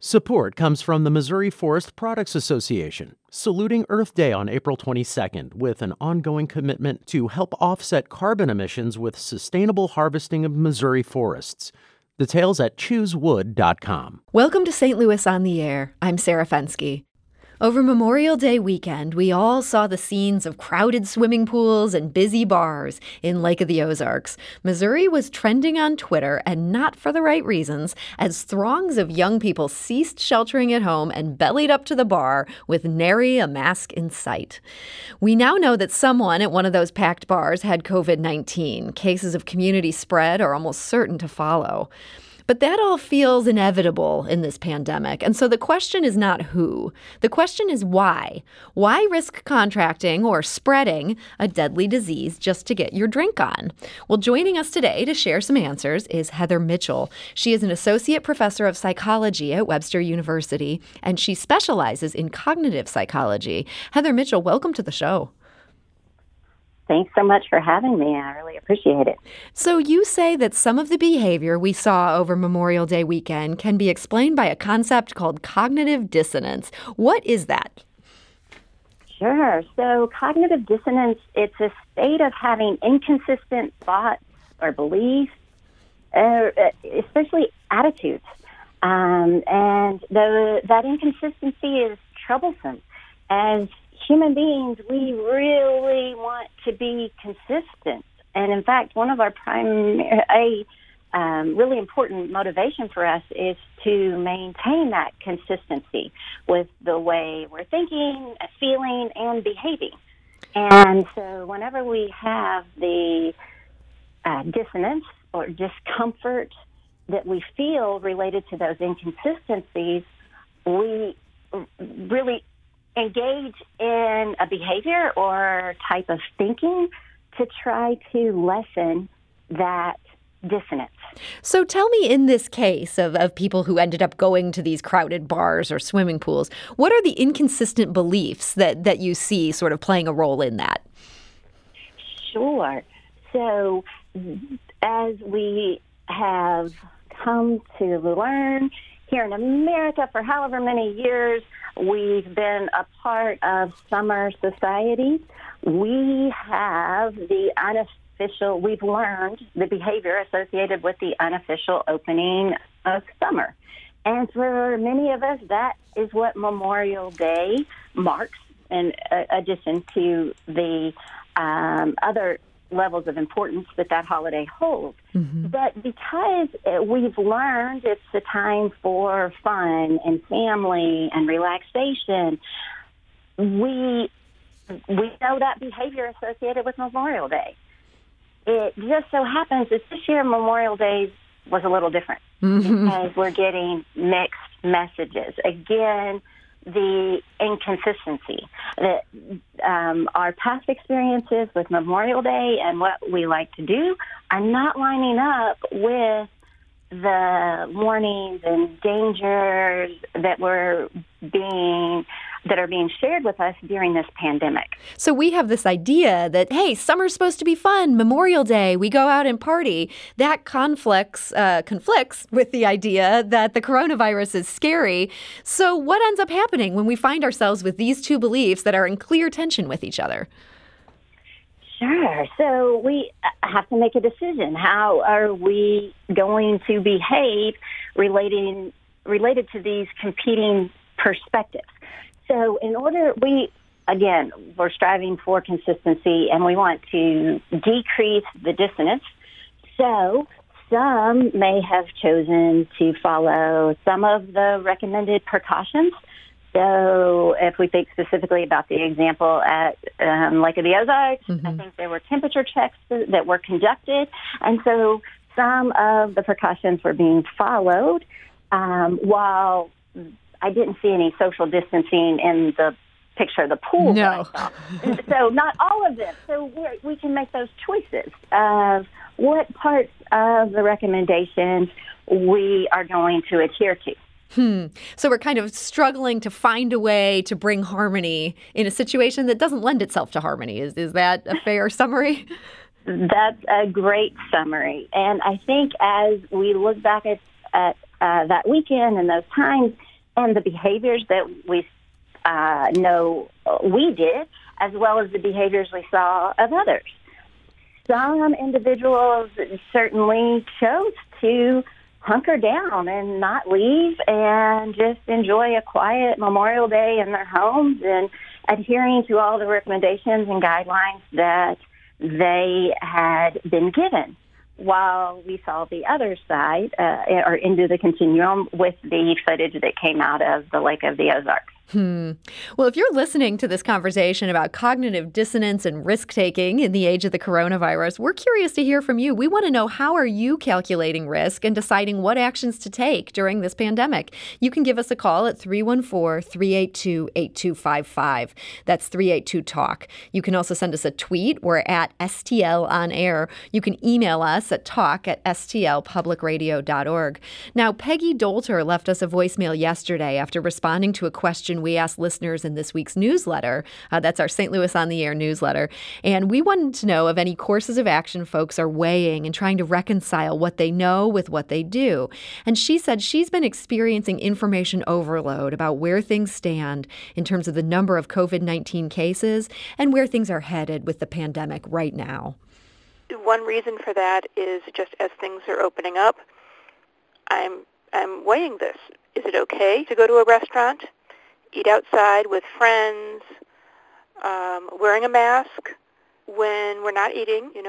Support comes from the Missouri Forest Products Association, saluting Earth Day on April 22nd with an ongoing commitment to help offset carbon emissions with sustainable harvesting of Missouri forests. Details at choosewood.com. Welcome to St. Louis on the Air. I'm Sarah Fenske. Over Memorial Day weekend, we all saw the scenes of crowded swimming pools and busy bars in Lake of the Ozarks. Missouri was trending on Twitter, and not for the right reasons, as throngs of young people ceased sheltering at home and bellied up to the bar with nary a mask in sight. We now know that someone at one of those packed bars had COVID-19. Cases of community spread are almost certain to follow. But that all feels inevitable in this pandemic. And so the question is not who. The question is why. Why risk contracting or spreading a deadly disease just to get your drink on? Well, joining us today to share some answers is Heather Mitchell. She is an associate professor of psychology at Webster University, and she specializes in cognitive psychology. Heather Mitchell, welcome to the show. Thanks so much for having me. I really appreciate it. So you say that some of the behavior we saw over Memorial Day weekend can be explained by a concept called cognitive dissonance. What is that? Sure. So cognitive dissonance, it's a state of having inconsistent thoughts or beliefs, especially attitudes. And that inconsistency is troublesome. As human beings, we really want to be consistent. And in fact, one of our really important motivation for us is to maintain that consistency with the way we're thinking, feeling, and behaving. And so whenever we have the dissonance or discomfort that we feel related to those inconsistencies, we really engage in a behavior or type of thinking to try to lessen that dissonance. So tell me, in this case of people who ended up going to these crowded bars or swimming pools, what are the inconsistent beliefs that you see sort of playing a role in that? Sure. So as we have come to learn here in America for however many years, we've been a part of summer society. We have we've learned the behavior associated with the unofficial opening of summer. And for many of us, that is what Memorial Day marks, in addition to the other levels of importance that holiday holds. Mm-hmm. But because we've learned it's a time for fun and family and relaxation, we know that behavior associated with Memorial Day. It just so happens that this year Memorial Day was a little different because we're getting mixed messages. Again, the inconsistency that our past experiences with Memorial Day and what we like to do are not lining up with the warnings and dangers that are being shared with us during this pandemic. So we have this idea that, hey, summer's supposed to be fun. Memorial Day, we go out and party. That conflicts with the idea that the coronavirus is scary. So what ends up happening when we find ourselves with these two beliefs that are in clear tension with each other? Sure. So we have to make a decision. How are we going to behave related to these competing perspectives? So we're striving for consistency, and we want to decrease the dissonance. So some may have chosen to follow some of the recommended precautions. So if we think specifically about the example at Lake of the Ozarks, I think there were temperature checks that were conducted. And so some of the precautions were being followed, while I didn't see any social distancing in the picture of the pool. No. So not all of them. So we can make those choices of what parts of the recommendations we are going to adhere to. So we're kind of struggling to find a way to bring harmony in a situation that doesn't lend itself to harmony. Is that a fair summary? That's a great summary. And I think as we look back at that weekend and those times, and the behaviors that we know we did, as well as the behaviors we saw of others. Some individuals certainly chose to hunker down and not leave and just enjoy a quiet Memorial Day in their homes and adhering to all the recommendations and guidelines that they had been given, while we saw the other side, or into the continuum, with the footage that came out of the Lake of the Ozarks. Well, if you're listening to this conversation about cognitive dissonance and risk-taking in the age of the coronavirus, we're curious to hear from you. We want to know, how are you calculating risk and deciding what actions to take during this pandemic? You can give us a call at 314-382-8255. That's 382-TALK. You can also send us a tweet. We're at STL On Air. You can email us at talk@stlpublicradio.org. Now, Peggy Dolter left us a voicemail yesterday after responding to a question we asked listeners in this week's newsletter. That's our St. Louis on the Air newsletter. And we wanted to know of any courses of action folks are weighing and trying to reconcile what they know with what they do. And she said she's been experiencing information overload about where things stand in terms of the number of COVID-19 cases and where things are headed with the pandemic right now. One reason for that is just as things are opening up, I'm weighing this. Is it okay to go to a restaurant, eat outside with friends, wearing a mask when we're not eating? Is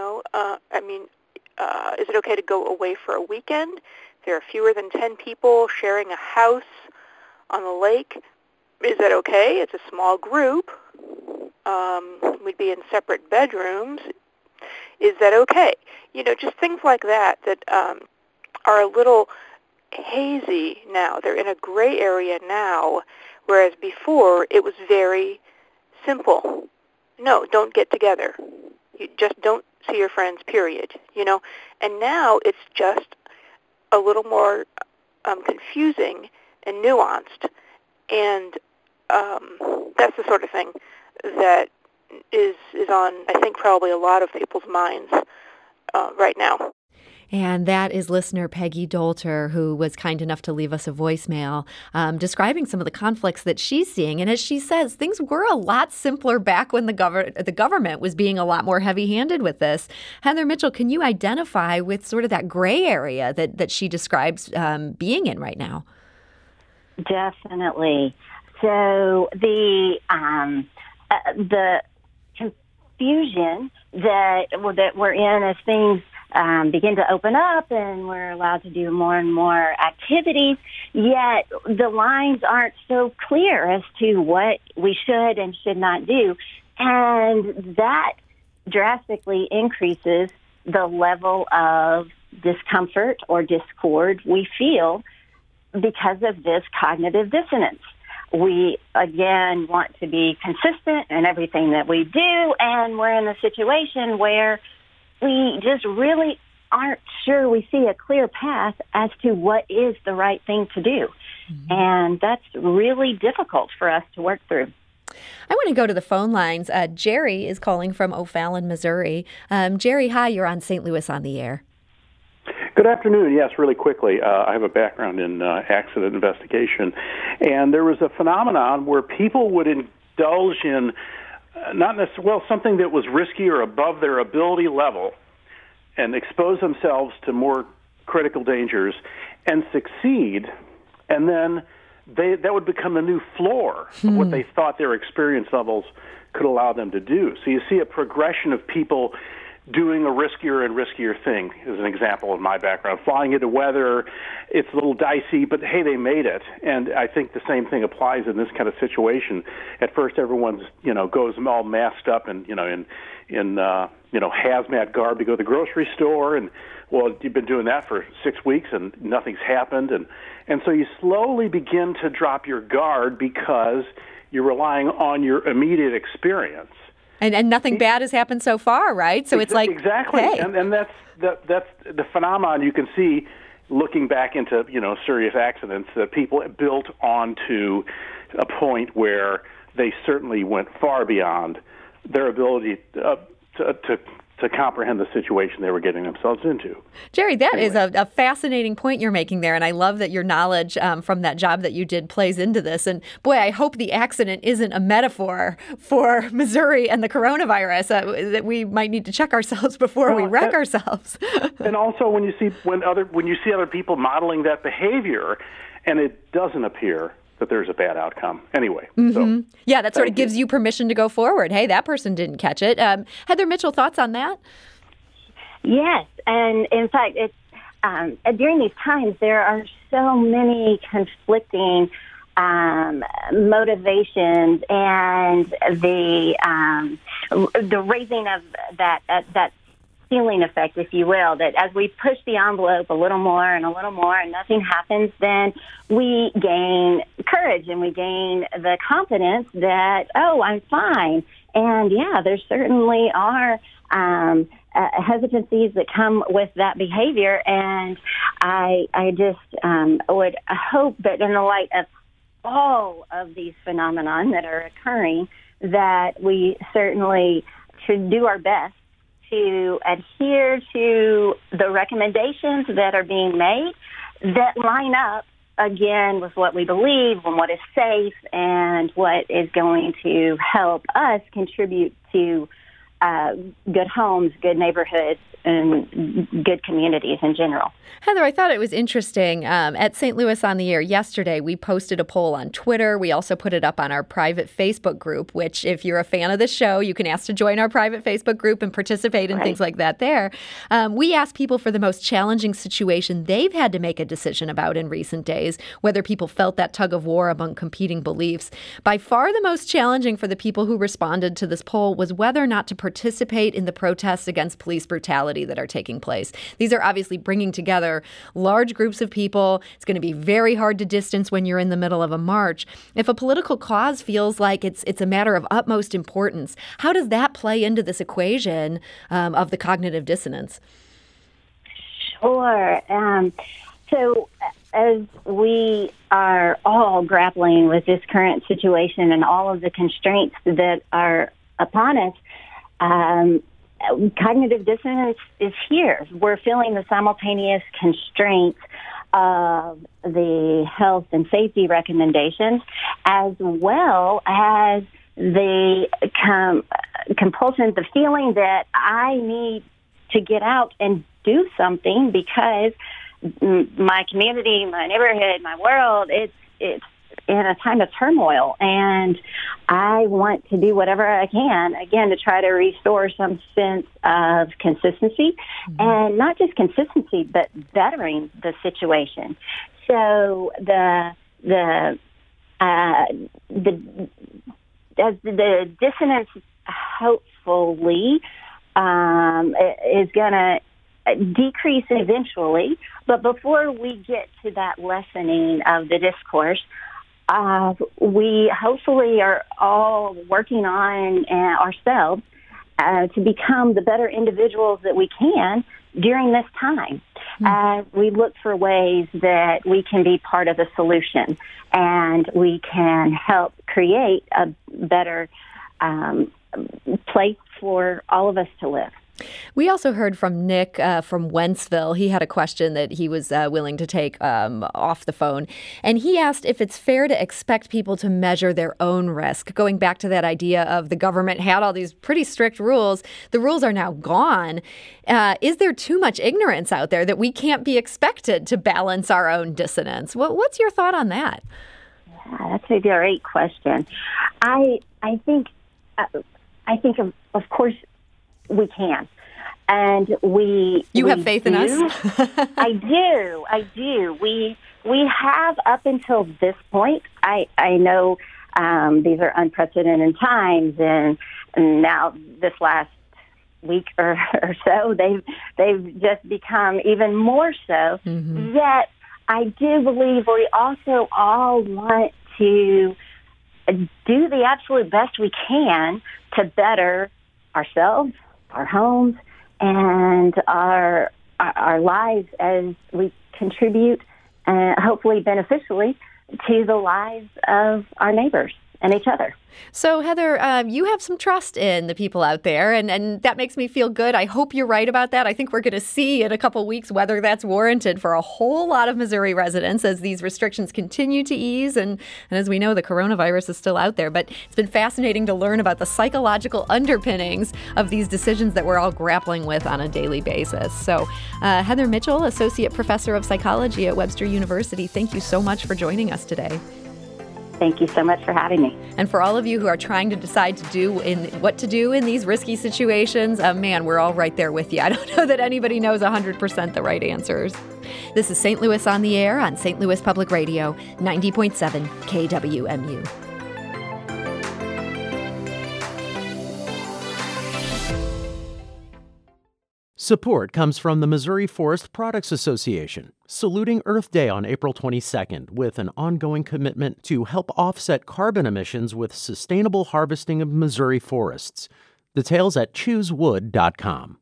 it okay to go away for a weekend? There are fewer than 10 people sharing a house on the lake. Is that okay? It's a small group. We'd be in separate bedrooms. Is that okay? Just things like that are a little hazy now. They're in a gray area now, whereas before it was very simple. No, don't get together. You just don't see your friends, period. And now it's just a little more confusing and nuanced. And that's the sort of thing that is on, I think, probably a lot of people's minds right now. And that is listener Peggy Dolter, who was kind enough to leave us a voicemail describing some of the conflicts that she's seeing. And as she says, things were a lot simpler back when the government was being a lot more heavy-handed with this. Heather Mitchell, can you identify with sort of that gray area that she describes being in right now? Definitely. So the confusion that we're in as things begin to open up and we're allowed to do more and more activities, yet the lines aren't so clear as to what we should and should not do. And that drastically increases the level of discomfort or discord we feel because of this cognitive dissonance. We, again, want to be consistent in everything that we do, and we're in a situation where we just really aren't sure we see a clear path as to what is the right thing to do. Mm-hmm. And that's really difficult for us to work through. I want to go to the phone lines. Jerry is calling from O'Fallon, Missouri. Jerry, hi, you're on St. Louis on the Air. Good afternoon. Yes, really quickly. I have a background in accident investigation, and there was a phenomenon where people would indulge in something that was risky or above their ability level and expose themselves to more critical dangers and succeed, and then that would become the new floor of what they thought their experience levels could allow them to do. So you see a progression of people doing a riskier and riskier thing, as an example of my background. Flying into weather, it's a little dicey, but hey, they made it. And I think the same thing applies in this kind of situation. At first, everyone's, goes all masked up and, in hazmat garb to go to the grocery store. And, well, you've been doing that for 6 weeks and nothing's happened. And so you slowly begin to drop your guard because you're relying on your immediate experience. And nothing bad has happened so far, right? So it's like, exactly, hey. And that's the phenomenon you can see looking back into serious accidents that people built onto a point where they certainly went far beyond their ability to to comprehend the situation they were getting themselves into. Jerry, that is a fascinating point you're making there, and I love that your knowledge from that job that you did plays into this. And boy, I hope the accident isn't a metaphor for Missouri and the coronavirus, that we might need to check ourselves before we wreck ourselves. And also, when you see other people modeling that behavior, and it doesn't appear that there's a bad outcome. Anyway. So, yeah, that sort of gives you permission to go forward. Hey, that person didn't catch it. Heather Mitchell, thoughts on that? Yes, and in fact, it's during these times there are so many conflicting motivations, and the raising of that ceiling effect, if you will, that as we push the envelope a little more and nothing happens, then we gain courage and we gain the confidence that, oh, I'm fine. And yeah, there certainly are hesitancies that come with that behavior. And I just would hope that in the light of all of these phenomenon that are occurring, that we certainly should do our best to adhere to the recommendations that are being made that line up, again, with what we believe and what is safe and what is going to help us contribute to good homes, good neighborhoods, and good communities in general. Heather, I thought it was interesting. At St. Louis on the Air yesterday, we posted a poll on Twitter. We also put it up on our private Facebook group, which if you're a fan of the show, you can ask to join our private Facebook group and participate in things like that there. We asked people for the most challenging situation they've had to make a decision about in recent days, whether people felt that tug of war among competing beliefs. By far the most challenging for the people who responded to this poll was whether or not to participate in the protests against police brutality that are taking place. These are obviously bringing together large groups of people. It's going to be very hard to distance when you're in the middle of a march. If a political cause feels like it's a matter of utmost importance, how does that play into this equation of the cognitive dissonance? Sure. So as we are all grappling with this current situation and all of the constraints that are upon us, cognitive dissonance is here. We're feeling the simultaneous constraints of the health and safety recommendations, as well as the compulsion, the feeling that I need to get out and do something because my community, my neighborhood, my world, it's in a time of turmoil, and I want to do whatever I can, again, to try to restore some sense of consistency, and not just consistency, but bettering the situation. So as the dissonance hopefully is going to decrease eventually, but before we get to that lessening of the discourse, we hopefully are all working on ourselves to become the better individuals that we can during this time. We look for ways that we can be part of the solution and we can help create a better place for all of us to live. We also heard from Nick from Wentzville. He had a question that he was willing to take off the phone. And he asked if it's fair to expect people to measure their own risk. Going back to that idea of the government had all these pretty strict rules. The rules are now gone. Is there too much ignorance out there that we can't be expected to balance our own dissonance? What's your thought on that? Yeah, that's a great question. I think of course, we can. And You have faith in us? I do. We have up until this point. I know these are unprecedented times, and now this last week or so, they've just become even more so. Mm-hmm. Yet, I do believe we also all want to do the absolute best we can to better ourselves, our homes, and our lives as we contribute, hopefully beneficially, to the lives of our neighbors. and each other. So, Heather, you have some trust in the people out there, and that makes me feel good. I hope you're right about that. I think we're going to see in a couple weeks whether that's warranted for a whole lot of Missouri residents as these restrictions continue to ease. And as we know, the coronavirus is still out there. But it's been fascinating to learn about the psychological underpinnings of these decisions that we're all grappling with on a daily basis. So, Heather Mitchell, Associate Professor of Psychology at Webster University, thank you so much for joining us today. Thank you so much for having me. And for all of you who are trying to decide what to do in these risky situations, man, we're all right there with you. I don't know that anybody knows 100% the right answers. This is St. Louis on the Air on St. Louis Public Radio, 90.7 KWMU. Support comes from the Missouri Forest Products Association, saluting Earth Day on April 22nd with an ongoing commitment to help offset carbon emissions with sustainable harvesting of Missouri forests. Details at choosewood.com.